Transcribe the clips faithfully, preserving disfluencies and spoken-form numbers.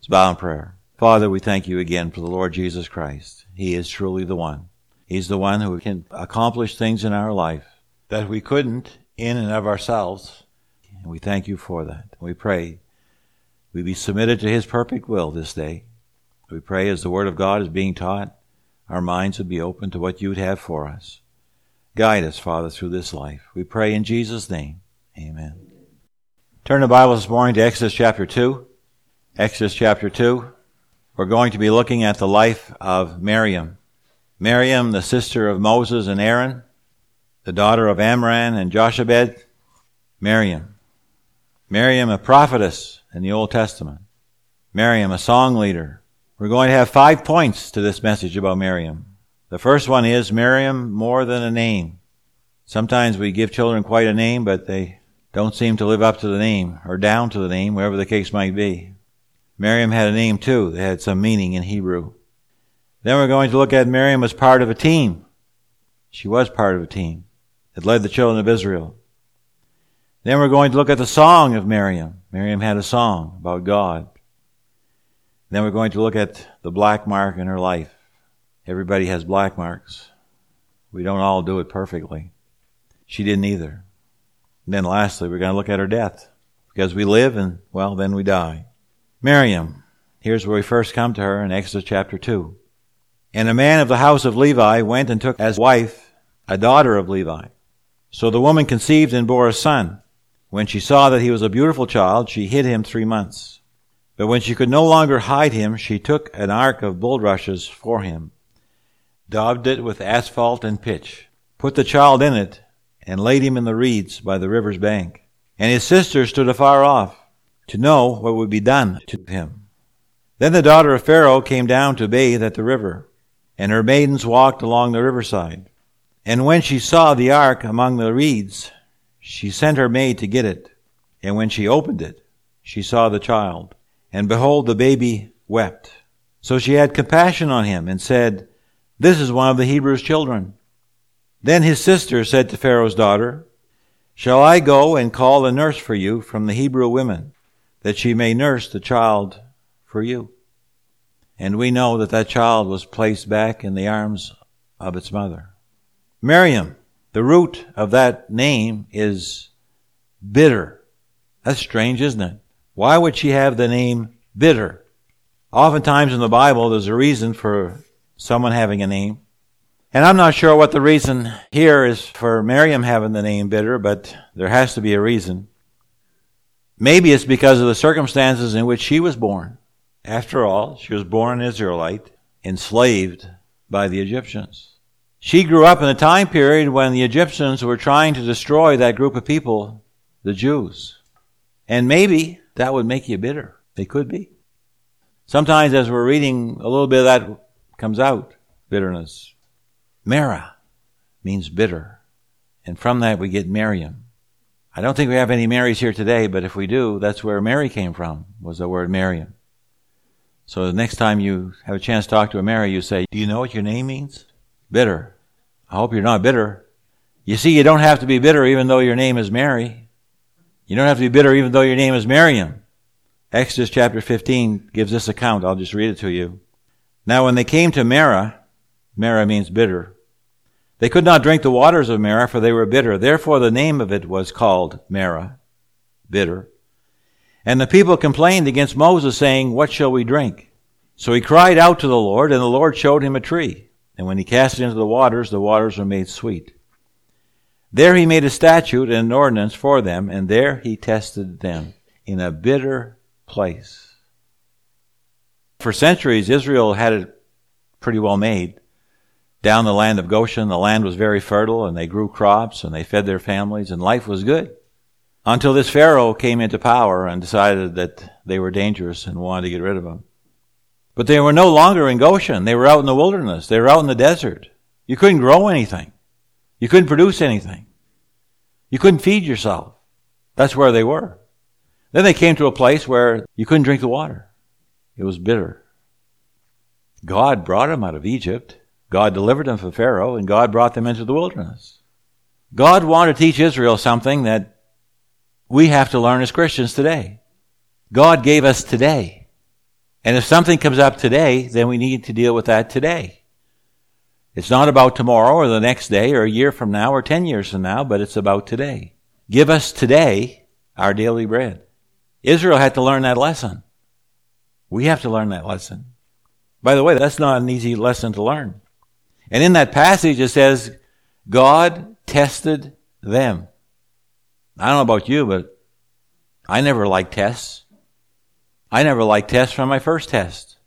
bow in prayer. Father, we thank you again for the Lord Jesus Christ. He is truly the one. He's the one who can accomplish things in our life that we couldn't in and of ourselves. And we thank you for that. We pray we be submitted to his perfect will this day. We pray as the word of God is being taught, our minds would be open to what you would have for us. Guide us, Father, through this life. We pray in Jesus' name. Amen. Turn the Bible this morning to Exodus chapter two. Exodus chapter two. We're going to be looking at the life of Miriam. Miriam, the sister of Moses and Aaron, the daughter of Amram and Jochebed. Miriam. Miriam, a prophetess in the Old Testament. Miriam, a song leader. We're going to have five points to this message about Miriam. The first one is Miriam, more than a name. Sometimes we give children quite a name, but they don't seem to live up to the name, or down to the name, wherever the case might be. Miriam had a name too that had some meaning in Hebrew. Then we're going to look at Miriam as part of a team. She was part of a team that led the children of Israel. Then we're going to look at the song of Miriam. Miriam had a song about God. Then we're going to look at the black mark in her life. Everybody has black marks. We don't all do it perfectly. She didn't either. And then lastly, we're going to look at her death. Because we live and, well, then we die. Miriam. Here's where we first come to her in Exodus chapter two. And a man of the house of Levi went and took as wife a daughter of Levi. So the woman conceived and bore a son. When she saw that he was a beautiful child, she hid him three months. But when she could no longer hide him, she took an ark of bulrushes for him, daubed it with asphalt and pitch, put the child in it, and laid him in the reeds by the river's bank. And his sister stood afar off, to know what would be done to him. Then the daughter of Pharaoh came down to bathe at the river, and her maidens walked along the riverside. And when she saw the ark among the reeds, she sent her maid to get it. And when she opened it, she saw the child. And behold, the baby wept. So she had compassion on him and said, "This is one of the Hebrews' children." Then his sister said to Pharaoh's daughter, "Shall I go and call a nurse for you from the Hebrew women, that she may nurse the child for you?" And we know that that child was placed back in the arms of its mother. Miriam, the root of that name is bitter. That's strange, isn't it? Why would she have the name bitter? Oftentimes in the Bible, there's a reason for someone having a name. And I'm not sure what the reason here is for Miriam having the name bitter, but there has to be a reason. Maybe it's because of the circumstances in which she was born. After all, she was born an Israelite, enslaved by the Egyptians. She grew up in a time period when the Egyptians were trying to destroy that group of people, the Jews. And maybe that would make you bitter. They could be. Sometimes as we're reading, a little bit of that comes out, bitterness. Mara means bitter. And from that we get Miriam. I don't think we have any Marys here today, but if we do, that's where Mary came from, was the word Miriam. So the next time you have a chance to talk to a Mary, you say, "Do you know what your name means?" Bitter. I hope you're not bitter. You see, you don't have to be bitter even though your name is Mary. You don't have to be bitter even though your name is Miriam. Exodus chapter fifteen gives this account. I'll just read it to you. Now when they came to Marah, Marah means bitter, they could not drink the waters of Marah, for they were bitter. Therefore the name of it was called Marah, bitter. And the people complained against Moses, saying, "What shall we drink?" So he cried out to the Lord, and the Lord showed him a tree. And when he cast it into the waters, the waters were made sweet. There he made a statute and an ordinance for them, and there he tested them in a bitter place. For centuries, Israel had it pretty well made. Down the land of Goshen, the land was very fertile, and they grew crops, and they fed their families, and life was good. Until this Pharaoh came into power and decided that they were dangerous and wanted to get rid of them. But they were no longer in Goshen. They were out in the wilderness. They were out in the desert. You couldn't grow anything. You couldn't produce anything. You couldn't feed yourself. That's where they were. Then they came to a place where you couldn't drink the water. It was bitter. God brought them out of Egypt. God delivered them from Pharaoh, and God brought them into the wilderness. God wanted to teach Israel something that we have to learn as Christians today. God gave us today. And if something comes up today, then we need to deal with that today. It's not about tomorrow or the next day or a year from now or ten years from now, but it's about today. Give us today our daily bread. Israel had to learn that lesson. We have to learn that lesson. By the way, that's not an easy lesson to learn. And in that passage it says, God tested them. I don't know about you, but I never liked tests. I never liked tests from my first test.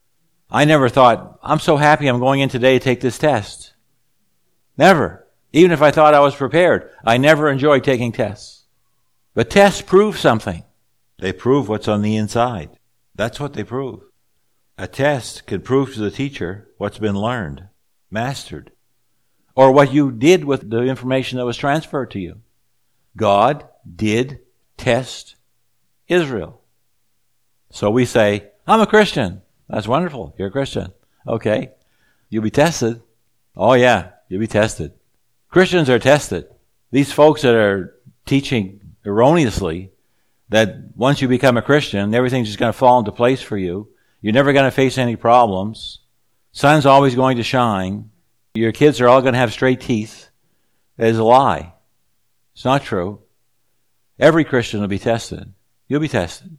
I never thought, I'm so happy I'm going in today to take this test. Never. Even if I thought I was prepared, I never enjoyed taking tests. But tests prove something. They prove what's on the inside. That's what they prove. A test can prove to the teacher what's been learned, mastered, or what you did with the information that was transferred to you. God did test Israel. So we say, I'm a Christian. That's wonderful. You're a Christian. Okay. You'll be tested. Oh yeah, you'll be tested. Christians are tested. These folks that are teaching erroneously that once you become a Christian, everything's just going to fall into place for you. You're never going to face any problems. Sun's always going to shine. Your kids are all going to have straight teeth. That is a lie. It's not true. Every Christian will be tested. You'll be tested.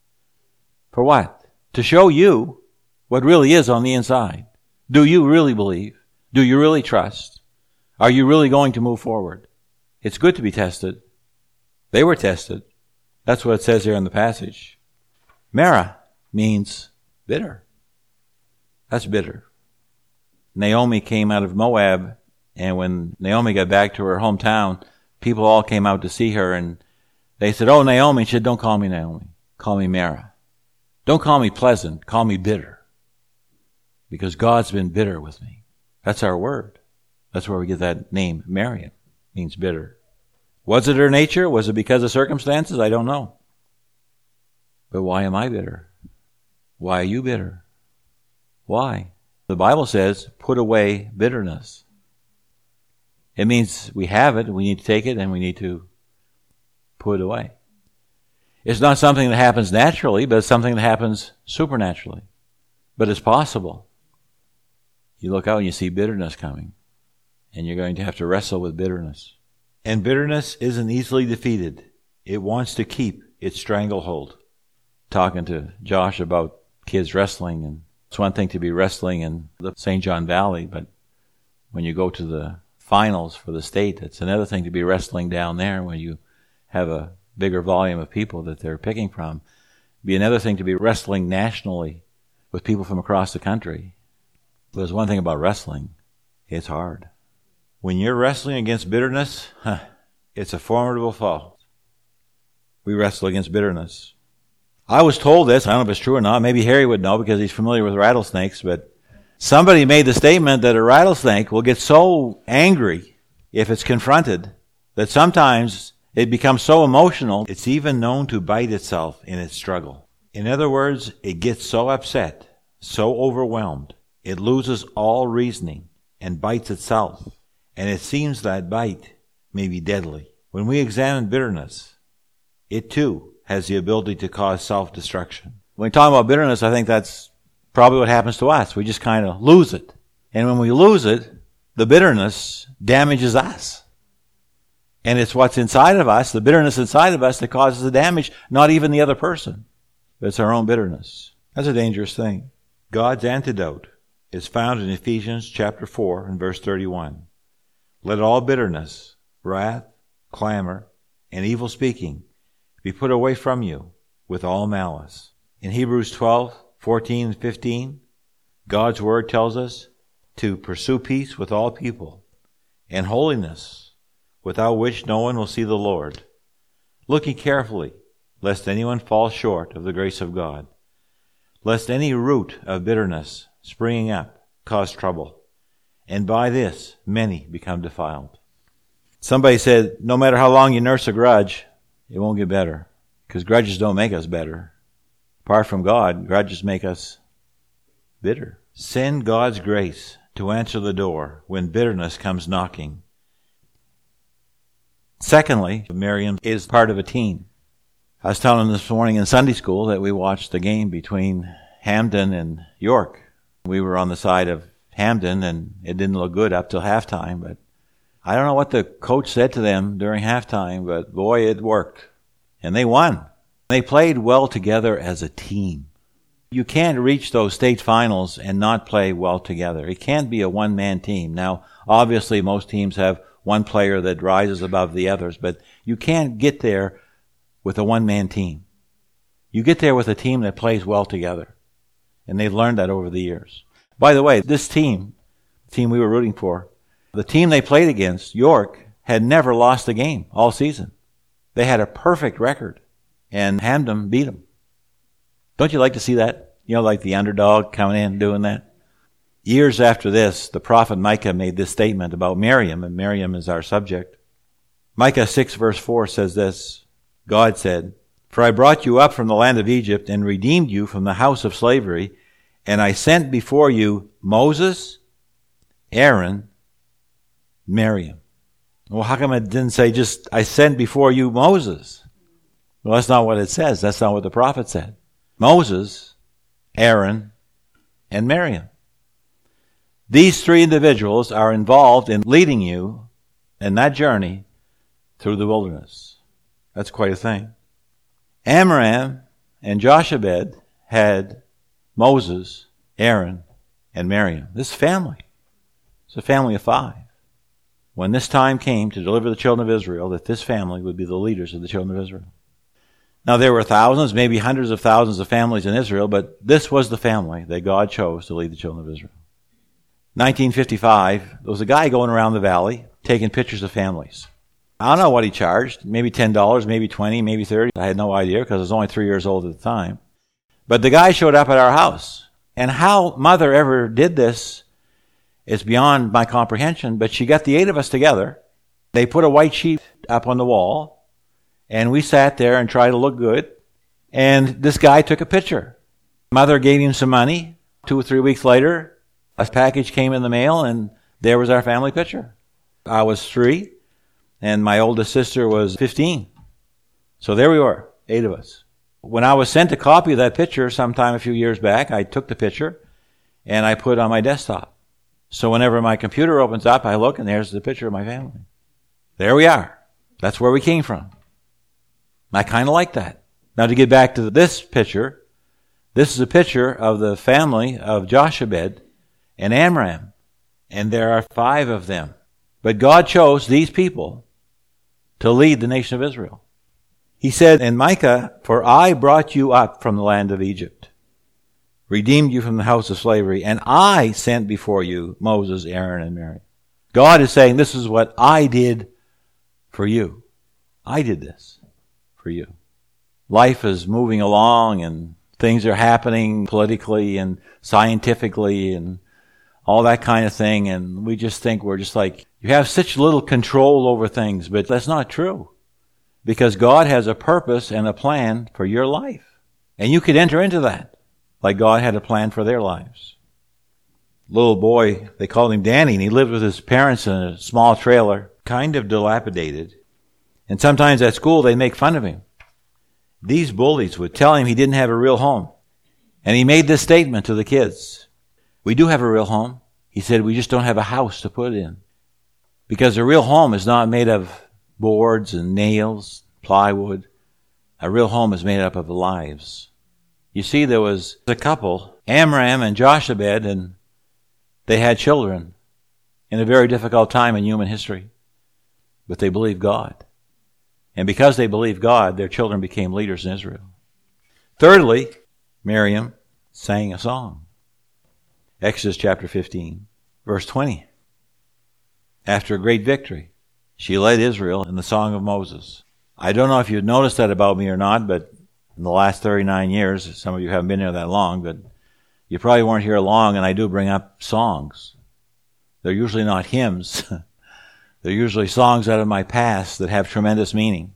For what? To show you what really is on the inside. Do you really believe? Do you really trust? Are you really going to move forward? It's good to be tested. They were tested. That's what it says here in the passage. Mara means bitter. That's bitter. Naomi came out of Moab, and when Naomi got back to her hometown, people all came out to see her, and they said, oh, Naomi. She said, don't call me Naomi. Call me Mara. Don't call me pleasant. Call me bitter. Because God's been bitter with me. That's our word. That's where we get that name, Miriam. Means bitter. Was it her nature? Was it because of circumstances? I don't know. But why am I bitter? Why are you bitter? Why? The Bible says, put away bitterness. It means we have it, we need to take it, and we need to put it away. It's not something that happens naturally, but it's something that happens supernaturally. But it's possible. You look out and you see bitterness coming, and you're going to have to wrestle with bitterness. And bitterness isn't easily defeated. It wants to keep its stranglehold. Talking to Josh about kids wrestling, and it's one thing to be wrestling in the Saint John Valley, but when you go to the finals for the state, it's another thing to be wrestling down there when you have a bigger volume of people that they're picking from. It'd be another thing to be wrestling nationally with people from across the country. But there's one thing about wrestling. It's hard. When you're wrestling against bitterness, huh, it's a formidable foe. We wrestle against bitterness. I was told this, I don't know if it's true or not, maybe Harry would know because he's familiar with rattlesnakes, but somebody made the statement that a rattlesnake will get so angry if it's confronted that sometimes it becomes so emotional, it's even known to bite itself in its struggle. In other words, it gets so upset, so overwhelmed, it loses all reasoning and bites itself. And it seems that bite may be deadly. When we examine bitterness, it too has the ability to cause self-destruction. When we talk about bitterness, I think that's probably what happens to us. We just kind of lose it. And when we lose it, the bitterness damages us. And it's what's inside of us, the bitterness inside of us, that causes the damage, not even the other person. But it's our own bitterness. That's a dangerous thing. God's antidote is found in Ephesians chapter four and verse thirty-one. Let all bitterness, wrath, clamor, and evil speaking be put away from you with all malice. In Hebrews twelve, fourteen, and fifteen, God's word tells us to pursue peace with all people and holiness, without which no one will see the Lord, looking carefully, lest anyone fall short of the grace of God, lest any root of bitterness springing up cause trouble, and by this many become defiled. Somebody said, no matter how long you nurse a grudge, it won't get better, because grudges don't make us better. Apart from God, grudges make us bitter. Send God's grace to answer the door when bitterness comes knocking. Secondly, Miriam is part of a team. I was telling them this morning in Sunday school that we watched the game between Hampden and York. We were on the side of Hampden, and it didn't look good up till halftime, but I don't know what the coach said to them during halftime, but boy, it worked. And they won. They played well together as a team. You can't reach those state finals and not play well together. It can't be a one-man team. Now, obviously, most teams have one player that rises above the others, but you can't get there with a one-man team. You get there with a team that plays well together. And they've learned that over the years. By the way, this team, the team we were rooting for, the team they played against, York, had never lost a game all season. They had a perfect record, and Hampden beat them. Don't you like to see that? You know, like the underdog coming in doing that? Years after this, the prophet Micah made this statement about Miriam, and Miriam is our subject. Micah six verse four says this, God said, For I brought you up from the land of Egypt and redeemed you from the house of slavery, and I sent before you Moses, Aaron, Miriam. Well, how come it didn't say just, I sent before you Moses? Well, that's not what it says. That's not what the prophet said. Moses, Aaron, and Miriam. These three individuals are involved in leading you in that journey through the wilderness. That's quite a thing. Amram and Jochebed had Moses, Aaron, and Miriam. This family. It's a family of five. When this time came to deliver the children of Israel, that this family would be the leaders of the children of Israel. Now there were thousands, maybe hundreds of thousands of families in Israel, but this was the family that God chose to lead the children of Israel. nineteen fifty-five, there was a guy going around the valley taking pictures of families. I don't know what he charged, maybe ten dollars, maybe twenty dollars, maybe thirty dollars. I had no idea because I was only three years old at the time. But the guy showed up at our house. And how Mother ever did this is beyond my comprehension, but she got the eight of us together. They put a white sheet up on the wall, and we sat there and tried to look good. And this guy took a picture. Mother gave him some money. Two or three weeks later, a package came in the mail, and there was our family picture. I was three, and my oldest sister was fifteen. So there we were, eight of us. When I was sent a copy of that picture sometime a few years back, I took the picture, and I put it on my desktop. So whenever my computer opens up, I look, and there's the picture of my family. There we are. That's where we came from. I kind of like that. Now to get back to this picture, this is a picture of the family of Jochebed and Amram. And there are five of them. But God chose these people to lead the nation of Israel. He said in Micah, For I brought you up from the land of Egypt, redeemed you from the house of slavery, and I sent before you Moses, Aaron, and Miriam. God is saying, this is what I did for you. I did this for you. Life is moving along, and things are happening politically and scientifically and all that kind of thing, and we just think we're just like, you have such little control over things, but that's not true. Because God has a purpose and a plan for your life. And you could enter into that, like God had a plan for their lives. Little boy, they called him Danny, and he lived with his parents in a small trailer, kind of dilapidated. And sometimes at school they make fun of him. These bullies would tell him he didn't have a real home. And he made this statement to the kids. We do have a real home. He said, we just don't have a house to put it in. Because a real home is not made of boards and nails, plywood. A real home is made up of lives. You see, there was a couple, Amram and Jochebed, and they had children in a very difficult time in human history. But they believed God. And because they believed God, their children became leaders in Israel. Thirdly, Miriam sang a song. Exodus chapter fifteen, verse twenty. After a great victory, she led Israel in the song of Moses. I don't know if you've noticed that about me or not, but in the last thirty-nine years, some of you haven't been here that long, but you probably weren't here long, and I do bring up songs. They're usually not hymns. They're usually songs out of my past that have tremendous meaning.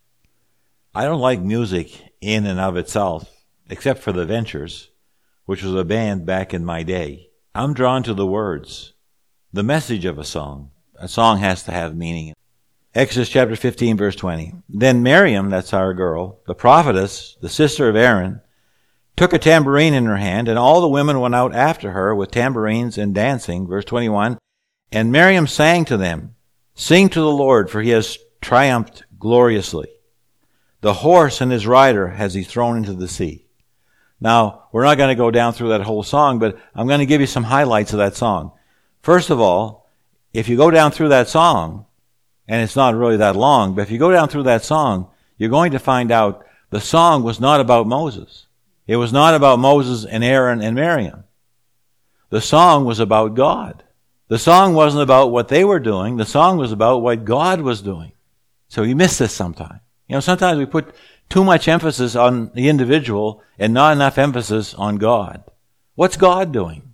I don't like music in and of itself, except for the Ventures, which was a band back in my day. I'm drawn to the words, the message of a song. A song has to have meaning. Exodus chapter fifteen, verse twenty. Then Miriam, that's our girl, the prophetess, the sister of Aaron, took a tambourine in her hand, and all the women went out after her with tambourines and dancing. Verse twenty-one, and Miriam sang to them, sing to the Lord, for he has triumphed gloriously. The horse and his rider has he thrown into the sea. Now, we're not going to go down through that whole song, but I'm going to give you some highlights of that song. First of all, if you go down through that song, and it's not really that long, but if you go down through that song, you're going to find out the song was not about Moses. It was not about Moses and Aaron and Miriam. The song was about God. The song wasn't about what they were doing. The song was about what God was doing. So you miss this sometimes. You know, sometimes we put too much emphasis on the individual and not enough emphasis on God. What's God doing?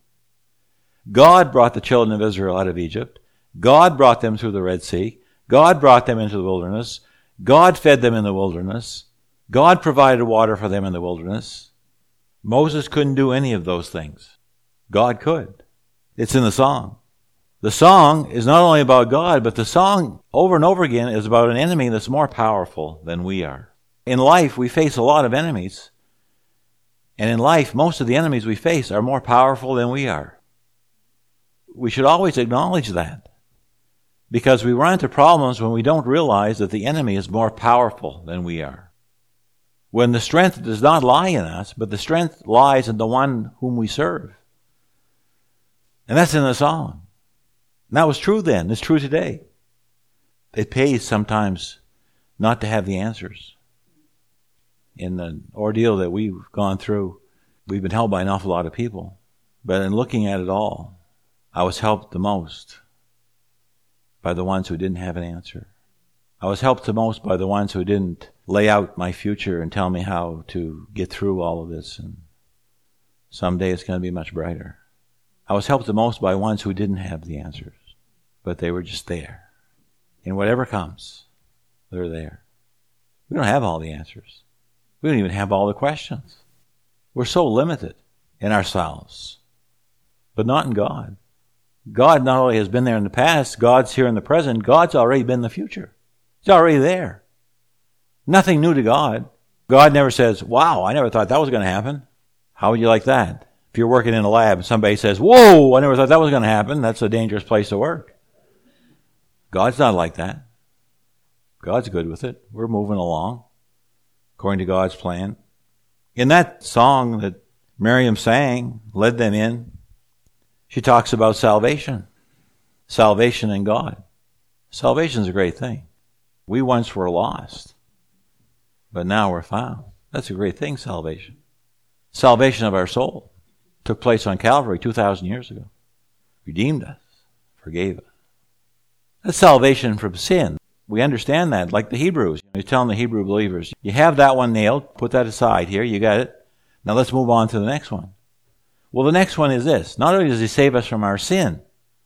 God brought the children of Israel out of Egypt. God brought them through the Red Sea. God brought them into the wilderness. God fed them in the wilderness. God provided water for them in the wilderness. Moses couldn't do any of those things. God could. It's in the song. The song is not only about God, but the song over and over again is about an enemy that's more powerful than we are. In life, we face a lot of enemies. And in life, most of the enemies we face are more powerful than we are. We should always acknowledge that. Because we run into problems when we don't realize that the enemy is more powerful than we are. When the strength does not lie in us, but the strength lies in the one whom we serve. And that's in the song. And that was true then. It's true today. It pays sometimes not to have the answers. In the ordeal that we've gone through, we've been helped by an awful lot of people. But in looking at it all, I was helped the most by the ones who didn't have an answer. I was helped the most by the ones who didn't lay out my future and tell me how to get through all of this. And someday it's going to be much brighter. I was helped the most by ones who didn't have the answers, but they were just there. And whatever comes, they're there. We don't have all the answers. We don't even have all the questions. We're so limited in ourselves, but not in God. God not only has been there in the past, God's here in the present, God's already been in the future. He's already there. Nothing new to God. God never says, wow, I never thought that was going to happen. How would you like that? If you're working in a lab and somebody says, whoa, I never thought that was going to happen, that's a dangerous place to work. God's not like that. God's good with it. We're moving along according to God's plan. In that song that Miriam sang, led them in, she talks about salvation. Salvation in God. Salvation is a great thing. We once were lost, but now we're found. That's a great thing, salvation. Salvation of our soul took place on Calvary two thousand years ago. Redeemed us, forgave us. That's salvation from sin. We understand that, like the Hebrews. You're telling the Hebrew believers, you have that one nailed, put that aside here, you got it. Now let's move on to the next one. Well, the next one is this. Not only does he save us from our sin,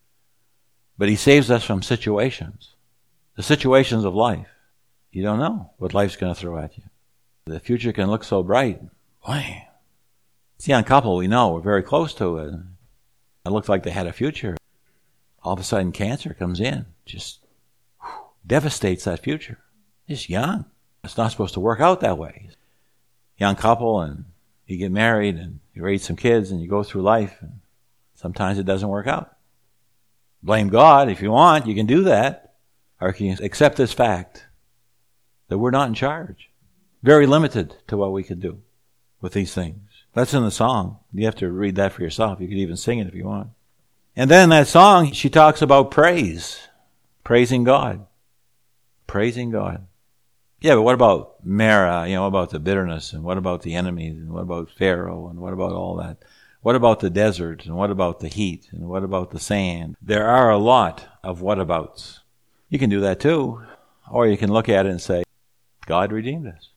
but he saves us from situations. The situations of life. You don't know what life's going to throw at you. The future can look so bright. Boy. It's a young couple we know. We're very close to it. It looked like they had a future. All of a sudden, cancer comes in. Just whew, devastates that future. Just young. It's not supposed to work out that way. Young couple, and you get married, and you raise some kids, and you go through life, and sometimes it doesn't work out. Blame God if you want. You can do that. Or can you accept this fact that we're not in charge? Very limited to what we can do with these things. That's in the song. You have to read that for yourself. You could even sing it if you want. And then in that song, she talks about praise. Praising God. Praising God. Yeah, but what about Mara? You know, what about the bitterness? And what about the enemies? And what about Pharaoh? And what about all that? What about the desert? And what about the heat? And what about the sand? There are a lot of whatabouts. You can do that too. Or you can look at it and say, God redeemed us.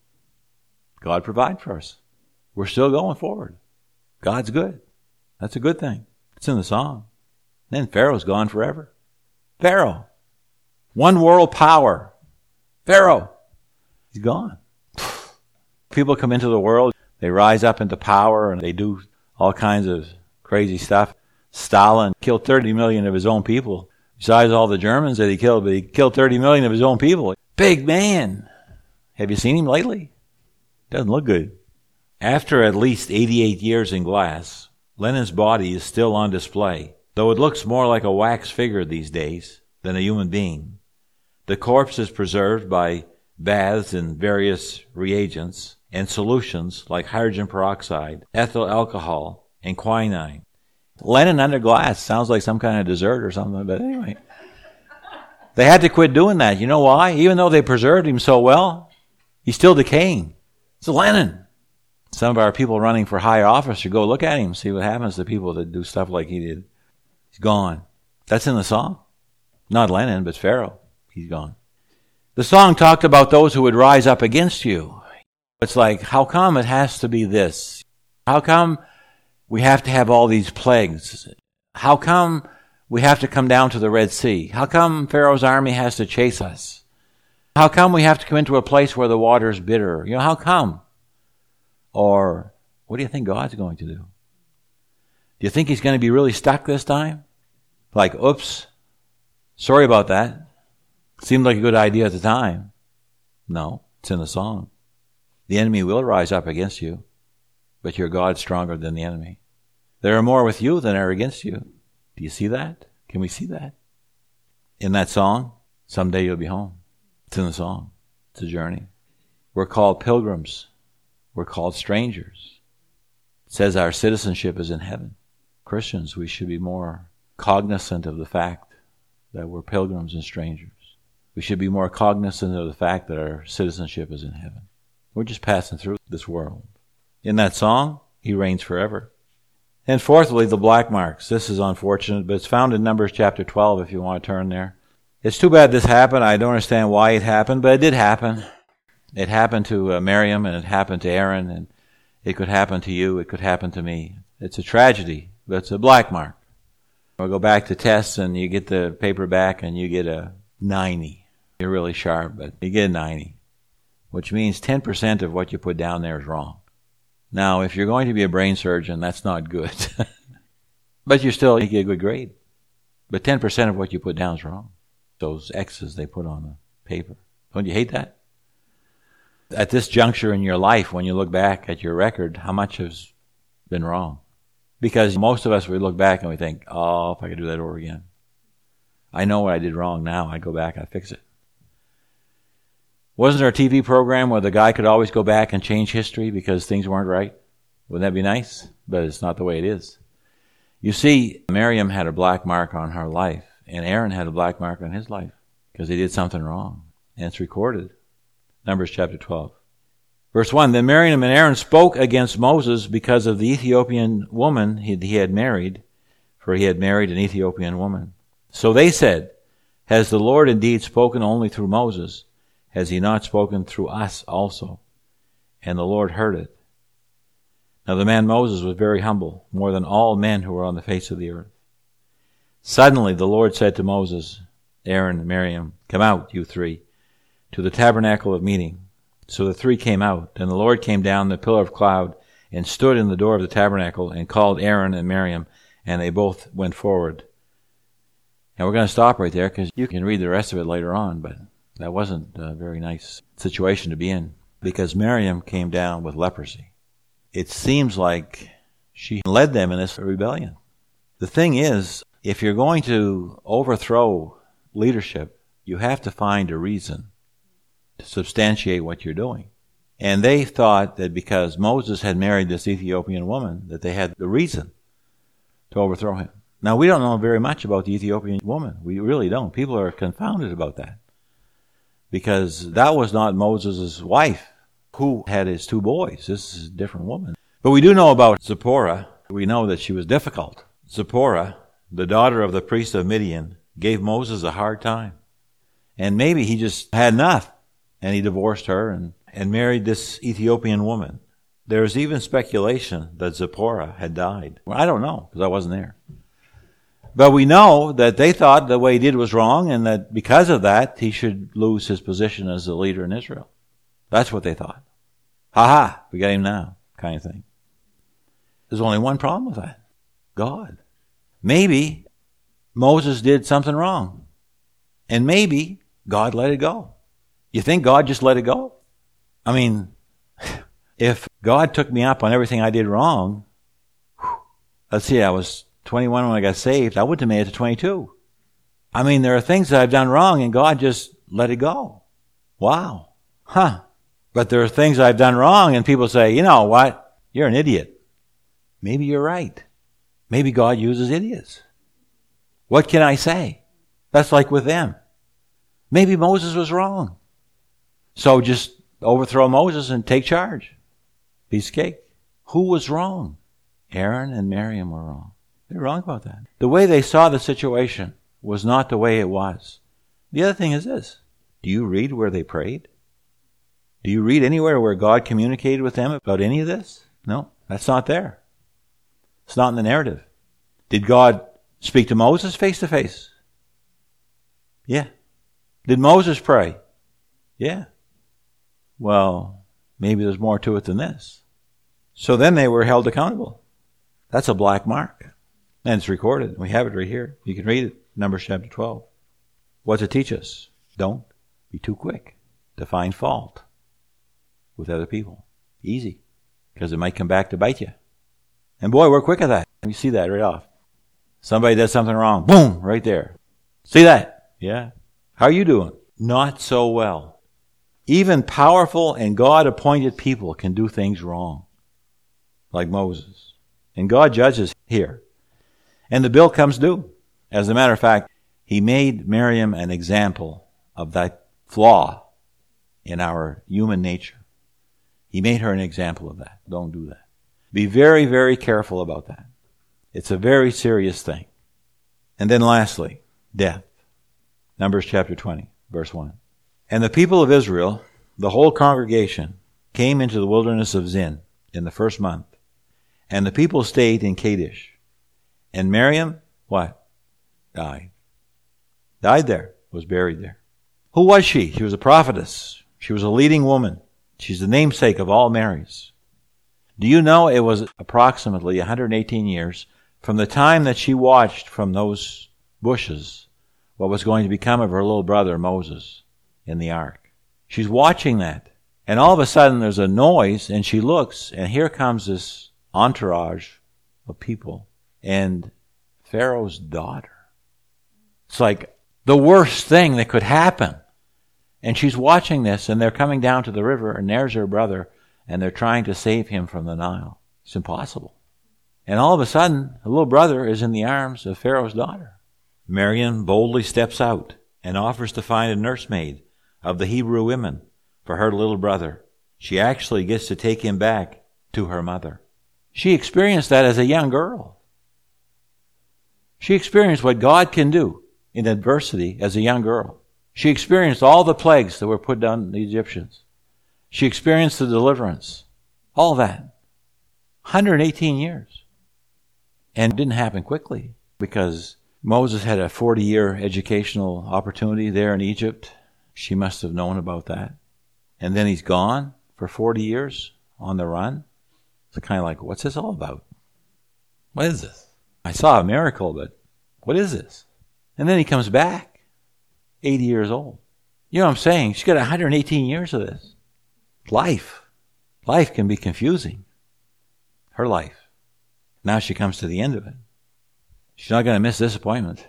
God provided for us. We're still going forward. God's good. That's a good thing. It's in the song. Then Pharaoh's gone forever. Pharaoh. One world power. Pharaoh. He's gone. People come into the world. They rise up into power and they do all kinds of crazy stuff. Stalin killed thirty million of his own people. Besides all the Germans that he killed, but he killed thirty million of his own people. Big man. Have you seen him lately? Doesn't look good. After at least eighty-eight years in glass, Lenin's body is still on display, though it looks more like a wax figure these days than a human being. The corpse is preserved by baths in various reagents and solutions like hydrogen peroxide, ethyl alcohol, and quinine. Lenin under glass sounds like some kind of dessert or something, but anyway. They had to quit doing that. You know why? Even though they preserved him so well, he's still decaying. It's Lenin. Some of our people running for high office should go look at him, see what happens to people that do stuff like he did. He's gone. That's in the song. Not Lenin, but Pharaoh. He's gone. The song talked about those who would rise up against you. It's like, how come it has to be this? How come we have to have all these plagues? How come we have to come down to the Red Sea? How come Pharaoh's army has to chase us? How come we have to come into a place where the water is bitter? You know, how come? Or, what do you think God's going to do? Do you think he's going to be really stuck this time? Like, oops, sorry about that. Seemed like a good idea at the time. No, it's in the song. The enemy will rise up against you, but your God's stronger than the enemy. There are more with you than are against you. Do you see that? Can we see that? In that song, someday you'll be home. It's in the song. It's a journey. We're called pilgrims. We're called strangers. It says our citizenship is in heaven. Christians, we should be more cognizant of the fact that we're pilgrims and strangers. We should be more cognizant of the fact that our citizenship is in heaven. We're just passing through this world. In that song, he reigns forever. And fourthly, the black marks. This is unfortunate, but it's found in Numbers chapter twelve if you want to turn there. It's too bad this happened. I don't understand why it happened, but it did happen. It happened to uh, Miriam, and it happened to Aaron, and it could happen to you. It could happen to me. It's a tragedy, but it's a black mark. We'll go back to tests, and you get the paper back, and you get a ninety. You're really sharp, but you get a ninety, which means ten percent of what you put down there is wrong. Now, if you're going to be a brain surgeon, that's not good. But you still you get a good grade. But ten percent of what you put down is wrong. Those X's they put on the paper. Don't you hate that? At this juncture in your life, when you look back at your record, how much has been wrong? Because most of us, we look back and we think, oh, if I could do that over again. I know what I did wrong now. I go back, I fix it. Wasn't there a T V program where the guy could always go back and change history because things weren't right? Wouldn't that be nice? But it's not the way it is. You see, Miriam had a black mark on her life, and Aaron had a black mark on his life because he did something wrong. And it's recorded. Numbers chapter twelve. Verse one, Then Miriam and Aaron spoke against Moses because of the Ethiopian woman he, he had married, for he had married an Ethiopian woman. So they said, Has the Lord indeed spoken only through Moses? Has he not spoken through us also? And the Lord heard it. Now the man Moses was very humble, more than all men who were on the face of the earth. Suddenly the Lord said to Moses, Aaron and Miriam, Come out, you three, to the tabernacle of meeting. So the three came out, and the Lord came down in the pillar of cloud and stood in the door of the tabernacle and called Aaron and Miriam, and they both went forward. And we're going to stop right there because you can read the rest of it later on, but that wasn't a very nice situation to be in because Miriam came down with leprosy. It seems like she led them in this rebellion. The thing is, if you're going to overthrow leadership, you have to find a reason to substantiate what you're doing. And they thought that because Moses had married this Ethiopian woman, that they had the reason to overthrow him. Now, we don't know very much about the Ethiopian woman. We really don't. People are confounded about that. Because that was not Moses' wife who had his two boys. This is a different woman. But we do know about Zipporah. We know that she was difficult. Zipporah, the daughter of the priest of Midian, gave Moses a hard time. And maybe he just had enough. And he divorced her and, and married this Ethiopian woman. There's even speculation that Zipporah had died. Well, I don't know, because I wasn't there. But we know that they thought the way he did was wrong, and that because of that, he should lose his position as the leader in Israel. That's what they thought. Ha ha, we got him now, kind of thing. There's only one problem with that. God. Maybe Moses did something wrong. And maybe God let it go. You think God just let it go? I mean, If God took me up on everything I did wrong, whew, let's see, I was twenty-one when I got saved. I wouldn't have made it to twenty-two. I mean, there are things that I've done wrong and God just let it go. Wow. Huh. But there are things I've done wrong and people say, you know what? You're an idiot. Maybe you're right. Maybe God uses idiots. What can I say? That's like with them. Maybe Moses was wrong. So just overthrow Moses and take charge. Piece of cake. Who was wrong? Aaron and Miriam were wrong. They're wrong about that. The way they saw the situation was not the way it was. The other thing is this. Do you read where they prayed? Do you read anywhere where God communicated with them about any of this? No, that's not there. It's not in the narrative. Did God speak to Moses face to face? Yeah. Did Moses pray? Yeah. Well, maybe there's more to it than this. So then they were held accountable. That's a black mark. And it's recorded. We have it right here. You can read it. Numbers chapter twelve. What's it teach us? Don't be too quick to find fault with other people. Easy. Because it might come back to bite you. And boy, we're quick at that. You see that right off. Somebody does something wrong. Boom! Right there. See that? Yeah. How are you doing? Not so well. Even powerful and God-appointed people can do things wrong. Like Moses. And God judges here. And the bill comes due. As a matter of fact, he made Miriam an example of that flaw in our human nature. He made her an example of that. Don't do that. Be very, very careful about that. It's a very serious thing. And then lastly, death. Numbers chapter twenty, verse one. And the people of Israel, the whole congregation, came into the wilderness of Zin in the first month. And the people stayed in Kadesh. And Miriam, what? Died. Died there. Was buried there. Who was she? She was a prophetess. She was a leading woman. She's the namesake of all Marys. Do you know it was approximately one hundred eighteen years from the time that she watched from those bushes what was going to become of her little brother Moses in the ark? She's watching that. And all of a sudden there's a noise and she looks and here comes this entourage of people and Pharaoh's daughter. It's like the worst thing that could happen. And she's watching this and they're coming down to the river and there's her brother and they're trying to save him from the Nile. It's impossible. And all of a sudden, the little brother is in the arms of Pharaoh's daughter. Miriam boldly steps out and offers to find a nursemaid of the Hebrew women for her little brother. She actually gets to take him back to her mother. She experienced that as a young girl. She experienced what God can do in adversity as a young girl. She experienced all the plagues that were put on the Egyptians. She experienced the deliverance. All that. one hundred eighteen years. And it didn't happen quickly because Moses had a forty-year educational opportunity there in Egypt. She must have known about that. And then he's gone for forty years on the run. It's kind of like, what's this all about? What is this? I saw a miracle, but what is this? And then he comes back, eighty years old. You know what I'm saying? She's got one hundred eighteen years of this. Life. Life can be confusing. Her life. Now she comes to the end of it. She's not going to miss this appointment.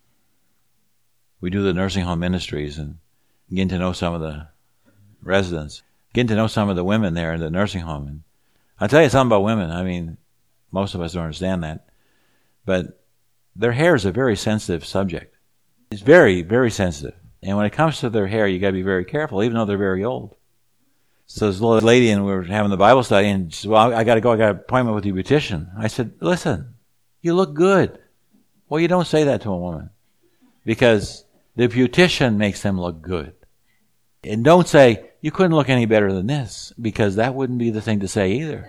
We do the nursing home ministries and getting to know some of the residents, getting to know some of the women there in the nursing home. And I'll tell you something about women. I mean, most of us don't understand that. But their hair is a very sensitive subject. It's very, very sensitive. And when it comes to their hair, you got to be very careful, even though they're very old. So this little lady, and we were having the Bible study, and she said, well, I got to go. I got an appointment with the beautician. I said, listen, you look good. Well, you don't say that to a woman because the beautician makes them look good. And don't say, you couldn't look any better than this, because that wouldn't be the thing to say either.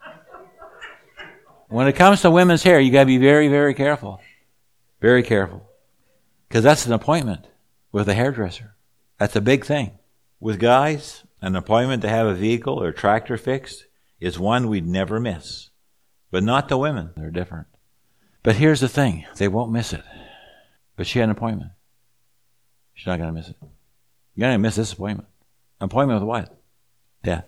When it comes to women's hair, you got to be very, very careful. Very careful. Because that's an appointment with a hairdresser. That's a big thing. With guys, an appointment to have a vehicle or tractor fixed is one we'd never miss. But not the women. They're different. But here's the thing. They won't miss it. But she had an appointment. She's not going to miss it. You're going to miss this appointment. Appointment with what? Death.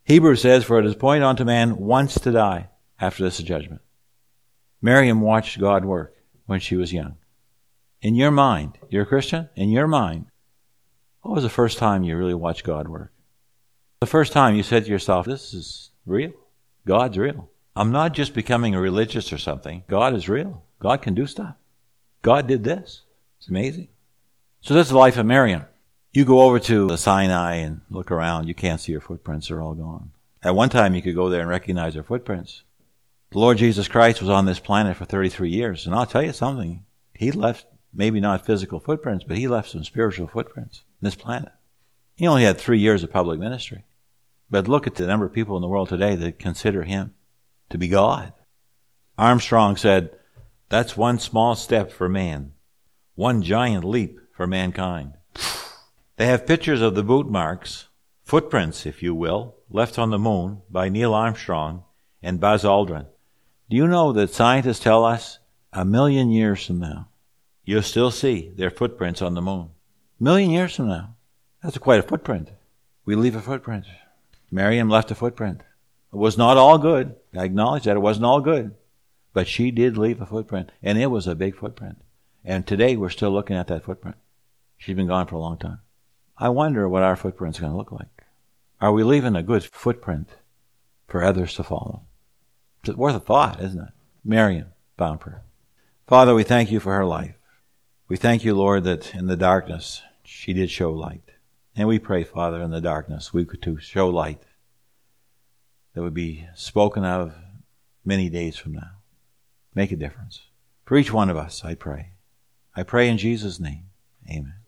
Hebrews says, for it is appointed unto man once to die. After this is judgment. Miriam watched God work when she was young. In your mind, you're a Christian? In your mind, what was the first time you really watched God work? The first time you said to yourself, this is real. God's real. I'm not just becoming a religious or something. God is real. God can do stuff. God did this. It's amazing. So this is the life of Miriam. You go over to the Sinai and look around. You can't see her footprints. They're all gone. At one time, you could go there and recognize her footprints. The Lord Jesus Christ was on this planet for thirty-three years. And I'll tell you something. He left maybe not physical footprints, but he left some spiritual footprints on this planet. He only had three years of public ministry. But look at the number of people in the world today that consider him to be God. Armstrong said, that's one small step for man, one giant leap for mankind. They have pictures of the boot marks, footprints, if you will, left on the moon by Neil Armstrong and Buzz Aldrin. Do you know that scientists tell us a million years from now, you'll still see their footprints on the moon? A million years from now. That's quite a footprint. We leave a footprint. Miriam left a footprint. It was not all good. I acknowledge that it wasn't all good. But she did leave a footprint, and it was a big footprint. And today we're still looking at that footprint. She's been gone for a long time. I wonder what our footprint's going to look like. Are we leaving a good footprint for others to follow? It's worth a thought, isn't it? Miriam, bound prayer. Father, we thank you for her life. We thank you, Lord, that in the darkness she did show light. And we pray, Father, in the darkness we could too show light that would be spoken of many days from now. Make a difference. For each one of us, I pray. I pray in Jesus' name. Amen.